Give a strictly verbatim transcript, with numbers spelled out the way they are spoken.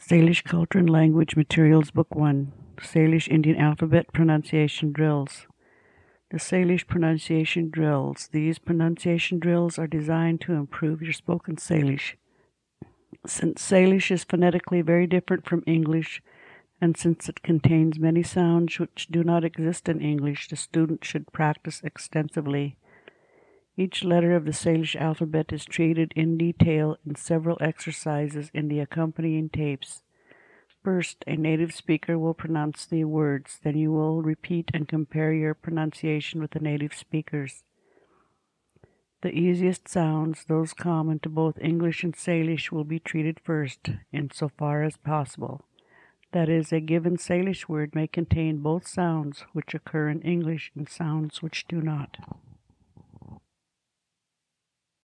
Salish Culture and Language Materials Book one, Salish Indian Alphabet Pronunciation Drills. The Salish Pronunciation Drills. These pronunciation drills are designed to improve your spoken Salish. Since Salish is phonetically very different from English, and since it contains many sounds which do not exist in English, the student should practice extensively. Each letter of the Salish alphabet is treated in detail in several exercises in the accompanying tapes. First, a native speaker will pronounce the words, then you will repeat and compare your pronunciation with the native speakers. The easiest sounds, those common to both English and Salish, will be treated first, insofar as possible. That is, a given Salish word may contain both sounds which occur in English and sounds which do not.